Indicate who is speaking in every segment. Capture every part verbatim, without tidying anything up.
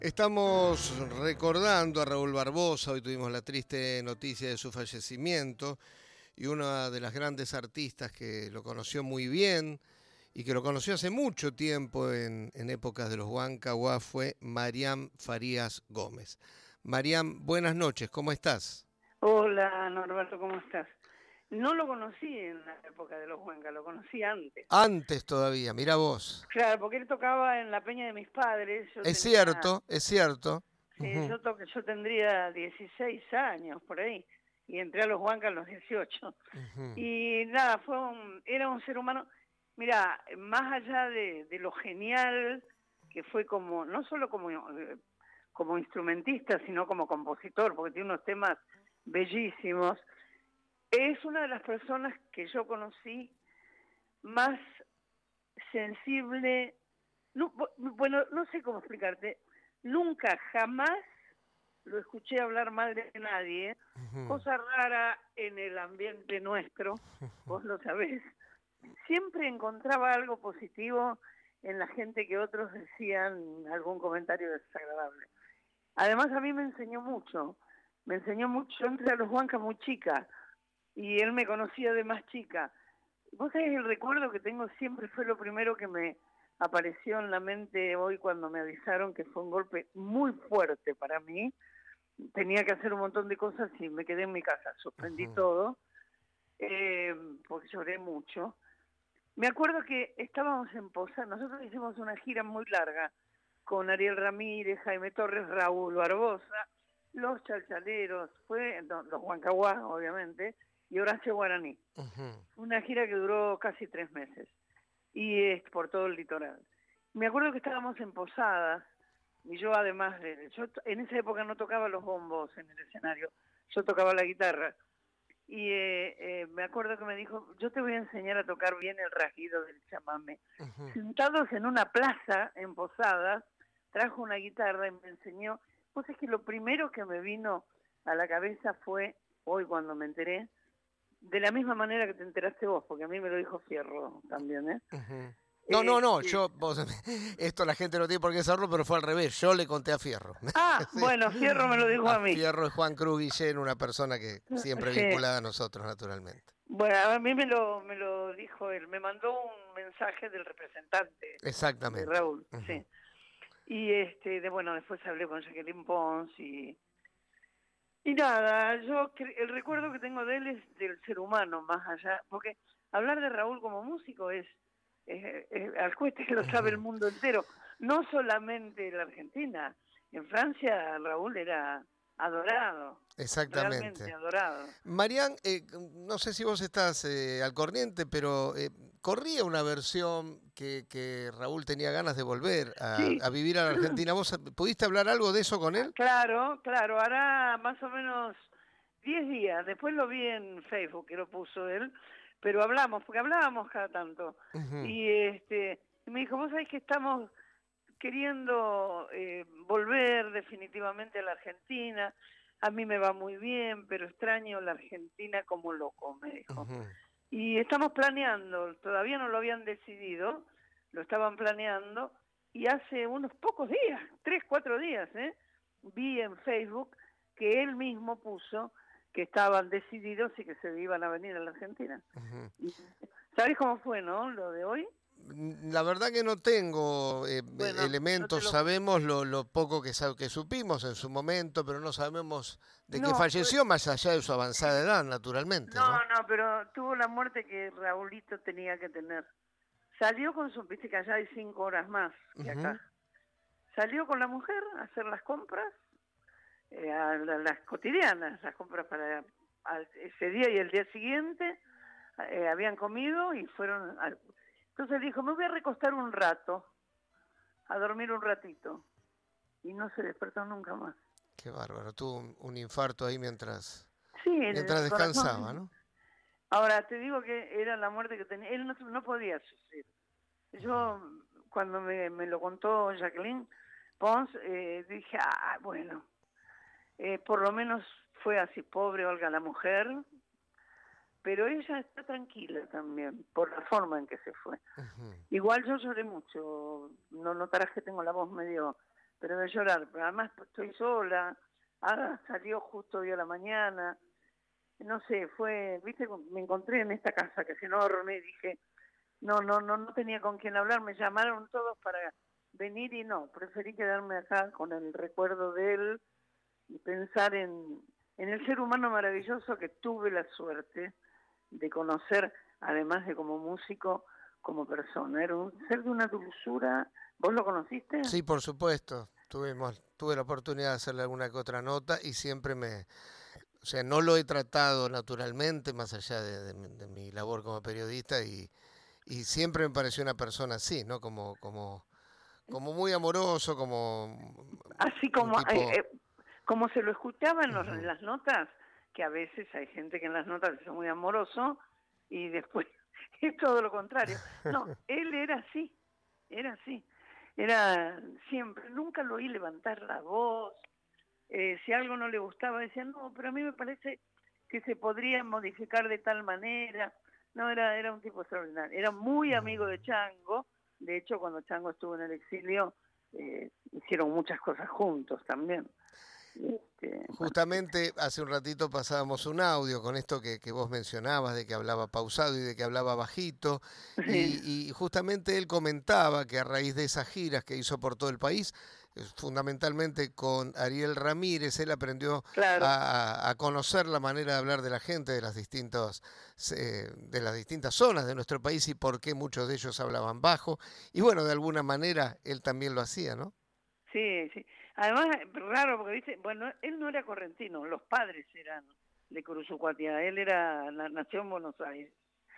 Speaker 1: Estamos recordando a Raúl Barbosa, hoy tuvimos la triste noticia de su fallecimiento y una de las grandes artistas que lo conoció muy bien y que lo conoció hace mucho tiempo en, en épocas de los Huancahuá fue Mariam Farías Gómez. Mariam, buenas noches, ¿cómo estás?
Speaker 2: Hola Norberto, ¿cómo estás? No lo conocí en la época de los Huanca, lo conocí antes.
Speaker 1: Antes todavía, mira vos.
Speaker 2: Claro, porque él tocaba en la peña de mis padres, yo
Speaker 1: Es
Speaker 2: tenía,
Speaker 1: cierto, es cierto.
Speaker 2: sí,
Speaker 1: Ujú,
Speaker 2: yo, to- yo tendría dieciséis años por ahí, y entré a los Huanca a los dieciocho.
Speaker 1: ujú,
Speaker 2: Y nada, fue un, era un ser humano, mira, más allá de, de lo genial que fue como, no solo como, eh, como instrumentista, sino como compositor, porque tiene unos temas bellísimos. Es una de las personas que yo conocí más sensible, no, bueno, no sé cómo explicarte, nunca, jamás lo escuché hablar mal de nadie,
Speaker 1: ujú,
Speaker 2: cosa rara en el ambiente nuestro, vos lo sabés, siempre encontraba algo positivo en la gente que otros decían algún comentario desagradable. Además a mí me enseñó mucho, me enseñó mucho, yo entré a los Huancas muy chica, y él me conocía de más chica. Vos sabés, el recuerdo que tengo siempre fue lo primero que me apareció en la mente hoy cuando me avisaron que fue un golpe muy fuerte para mí. Tenía que hacer un montón de cosas y me quedé en mi casa, suspendí
Speaker 1: ujú.
Speaker 2: todo, eh, porque lloré mucho. Me acuerdo que estábamos en Poza, nosotros hicimos una gira muy larga con Ariel Ramírez, Jaime Torres, Raúl Barbosa, los Chalchaleros, fue no, los Huancahuá, obviamente, y Horacio Guaraní.
Speaker 1: Ujú.
Speaker 2: Una gira que duró casi tres meses y es por todo el litoral. Me acuerdo que estábamos en Posadas y yo además de... Yo en esa época no tocaba los bombos en el escenario, yo tocaba la guitarra. Y eh, eh, me acuerdo que me dijo, yo te voy a enseñar a tocar bien el rajido del chamamé.
Speaker 1: Ujú.
Speaker 2: Sentados en una plaza en Posadas, trajo una guitarra y me enseñó. Pues es que lo primero que me vino a la cabeza fue, hoy cuando me enteré, de la misma manera que te enteraste vos, porque a mí me lo dijo Fierro también, ¿eh?
Speaker 1: Ujú. No, no, no,
Speaker 2: Este,
Speaker 1: yo, vos, esto la gente no tiene por qué saberlo, pero fue al revés, yo le conté a Fierro.
Speaker 2: ah,
Speaker 1: Sí.
Speaker 2: bueno, Fierro me lo dijo
Speaker 1: A
Speaker 2: a mí.
Speaker 1: Fierro es Juan Cruz Guillén, una persona que siempre
Speaker 2: Sí,
Speaker 1: vinculada a nosotros, naturalmente.
Speaker 2: bueno, a mí me lo, me lo dijo él, me mandó un mensaje del representante de
Speaker 1: Exactamente.
Speaker 2: Raúl,
Speaker 1: Ujú.
Speaker 2: sí. Y este, de, bueno, después hablé con Jacqueline Pons y, y nada, yo cre- el recuerdo que tengo de él es del ser humano, más allá, porque hablar de Raúl como músico es, es, es al cueste que lo sabe el
Speaker 1: Ujú.
Speaker 2: mundo entero, no solamente la Argentina. En Francia Raúl era adorado, realmente
Speaker 1: Exactamente.
Speaker 2: adorado.
Speaker 1: Marián, eh, no sé si vos estás eh, al corriente, pero eh, corría una versión que, que Raúl tenía ganas de volver a,
Speaker 2: Sí,
Speaker 1: a vivir a la Argentina. ¿Vos pudiste hablar algo de eso con él?
Speaker 2: claro, claro, hará más o menos diez días, después lo vi en Facebook que lo puso él, pero hablamos, porque hablábamos cada tanto,
Speaker 1: Ujú,
Speaker 2: y este, y me dijo, vos sabés que estamos queriendo eh, volver definitivamente a la Argentina, a mí me va muy bien, pero extraño la Argentina como loco, me dijo.
Speaker 1: ujú.
Speaker 2: Y estamos planeando, todavía no lo habían decidido, lo estaban planeando, y hace unos pocos días, tres, cuatro días, ¿eh? Vi en Facebook que él mismo puso que estaban decididos y que se iban a venir a la Argentina.
Speaker 1: Ujú.
Speaker 2: Y, ¿sabés cómo fue, no? Lo de hoy.
Speaker 1: Mm, La verdad que no tengo eh, e-
Speaker 2: Bueno, yo te
Speaker 1: elementos,
Speaker 2: lo...
Speaker 1: sabemos lo, lo poco que, sa- que supimos en su momento, pero no sabemos de qué
Speaker 2: No, fue...
Speaker 1: falleció más allá de su avanzada edad, naturalmente, ¿no?
Speaker 2: No, no, pero tuvo la muerte que Raulito tenía que tener. Salió con su... Viste que allá hay cinco horas más que acá.
Speaker 1: Ujú,
Speaker 2: Salió con la mujer a hacer las compras, eh, a la- las cotidianas, las compras para al- ese día y el día siguiente, eh, habían comido y fueron... al- Entonces dijo, me voy a recostar un rato, a dormir un ratito. Y no se despertó nunca más.
Speaker 1: qué bárbaro, tuvo un, un infarto ahí mientras,
Speaker 2: Sí, en
Speaker 1: mientras
Speaker 2: el
Speaker 1: descansaba,
Speaker 2: corazón.
Speaker 1: ¿no?
Speaker 2: Ahora, te digo que era la muerte que tenía. Él no, no podía sufrir. Yo, cuando me, me lo contó Jacqueline Pons, eh, dije, ah, bueno, eh, por lo menos fue así, pobre Olga la mujer, pero ella está tranquila también, por la forma en que se fue.
Speaker 1: Ujú.
Speaker 2: Igual yo lloré mucho, no notarás que tengo la voz medio pero de llorar. Pero además estoy sola, ahora salió justo hoy a la mañana, no sé, fue, viste, me encontré en esta casa que es enorme y dije, no, no, no, no tenía con quién hablar, me llamaron todos para venir y no, preferí quedarme acá con el recuerdo de él y pensar en, en el ser humano maravilloso que tuve la suerte de conocer, además de como músico, como persona. Era un ser de una dulzura. ¿Vos lo conociste?
Speaker 1: Sí, por supuesto. Tuvimos, tuve la oportunidad de hacerle alguna que otra nota y siempre me, o sea, no lo he tratado naturalmente, más allá de, de, mi, de mi labor como periodista, y, y siempre me pareció una persona así, ¿no? Como, como, como muy amoroso, como
Speaker 2: Así
Speaker 1: un
Speaker 2: como, eh,
Speaker 1: tipo...
Speaker 2: eh, como se lo escuchaba en, los, en
Speaker 1: Uh-huh.
Speaker 2: las notas, que a veces hay gente que en las notas es muy amoroso y después es todo lo contrario. No, él era así, era así. Era siempre, nunca lo oí levantar la voz. Eh, si algo no le gustaba, decía, no, pero a mí me parece que se podría modificar de tal manera. No, era, era un tipo extraordinario. Era muy amigo de Chango. De hecho, cuando Chango estuvo en el exilio, eh, hicieron muchas cosas juntos también. Este, bueno,
Speaker 1: Justamente hace un ratito pasábamos un audio con esto que, que vos mencionabas, de que hablaba pausado y de que hablaba bajito,
Speaker 2: sí,
Speaker 1: y, y justamente él comentaba que a raíz de esas giras que hizo por todo el país, eh, fundamentalmente con Ariel Ramírez, él aprendió
Speaker 2: claro.
Speaker 1: a, a conocer la manera de hablar de la gente de las distintas, eh, de las distintas zonas de nuestro país y por qué muchos de ellos hablaban bajo, y bueno, de alguna manera él también lo hacía, ¿no?
Speaker 2: Sí, sí. Además, raro, porque dice, bueno, él no era correntino, los padres eran de Curuzucuatia, él era, nació en Buenos Aires.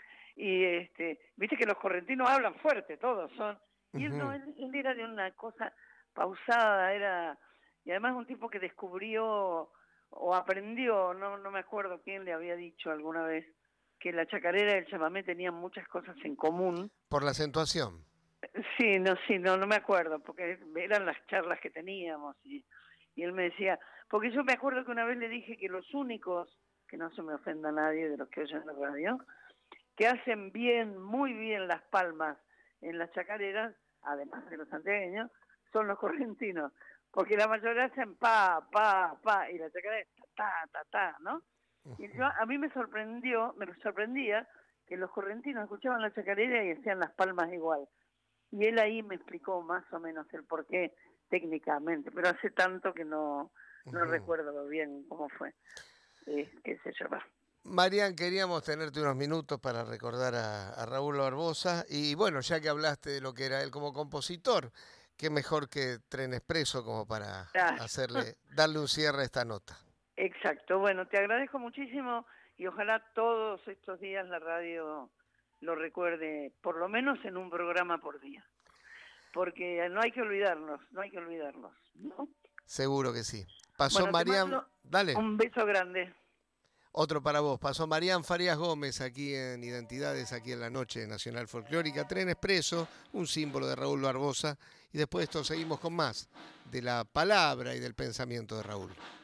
Speaker 2: Y este, viste que los correntinos hablan fuerte, todos son. Y él no,
Speaker 1: Uh-huh.
Speaker 2: él, él era de una cosa pausada, era, y además un tipo que descubrió o aprendió, no, no me acuerdo quién le había dicho alguna vez, que la chacarera y el chamamé tenían muchas cosas en común.
Speaker 1: Por la acentuación.
Speaker 2: Sí, no, sí, no, no me acuerdo, porque eran las charlas que teníamos y, y él me decía, porque yo me acuerdo que una vez le dije que los únicos, que no se me ofenda a nadie de los que oyen la radio, que hacen bien, muy bien las palmas en las chacareras, además de los santiagueños, son los correntinos, porque la mayoría hacen pa, pa, pa, y la chacarera es ta, ta, ta, ta, ¿no? Y yo, a mí me sorprendió, me sorprendía que los correntinos escuchaban la chacarera y hacían las palmas igual. Y él ahí me explicó más o menos el porqué técnicamente, pero hace tanto que no, no
Speaker 1: Uh-huh.
Speaker 2: recuerdo bien cómo fue, eh, qué sé yo. Va.
Speaker 1: Marian, queríamos tenerte unos minutos para recordar a, a Raúl Barbosa y bueno, ya que hablaste de lo que era él como compositor, qué mejor que Tren Expreso como para
Speaker 2: Ah,
Speaker 1: hacerle, darle un cierre a esta nota.
Speaker 2: exacto, bueno, te agradezco muchísimo y ojalá todos estos días la radio lo recuerde, por lo menos en un programa por día, porque no hay que olvidarnos, no hay que olvidarnos, ¿no?
Speaker 1: Seguro que sí. Pasó
Speaker 2: Bueno, te
Speaker 1: Marian,
Speaker 2: mando
Speaker 1: dale,
Speaker 2: un beso grande.
Speaker 1: otro para vos. Pasó Marian Farías Gómez aquí en Identidades, aquí en la Noche Nacional Folclórica. Tren Expreso, un símbolo de Raúl Barbosa. Y después de esto seguimos con más de la palabra y del pensamiento de Raúl.